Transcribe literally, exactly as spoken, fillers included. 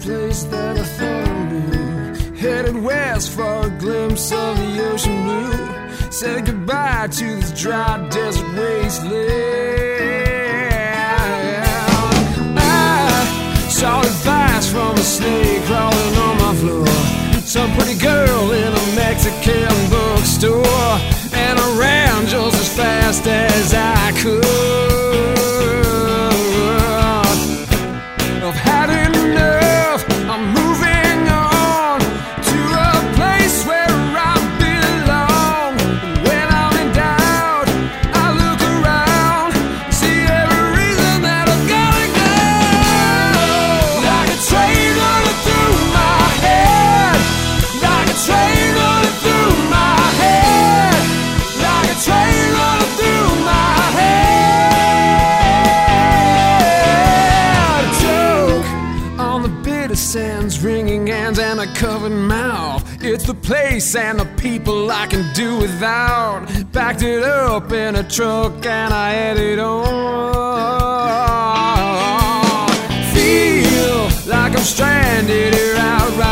place that I thought I knew. Headed west for a glimpse of the ocean blue. Said goodbye to this dry desert wasteland. I saw advice from a snake crawling on my floor. Some pretty girl in a Mexican bookstore, and I ran just as fast as I could. I've had enough, I'm moving on to a place where I belong. When I'm in doubt, I look around, see every reason that I've gotta go. Like a train running through my head, like a train running through my head, like a train running through my head. Choke on the bitter sands, wringing hands and a covered mouth. It's the place and the people I can do without. Backed it up in a truck and I headed on. Feel like I'm stranded here out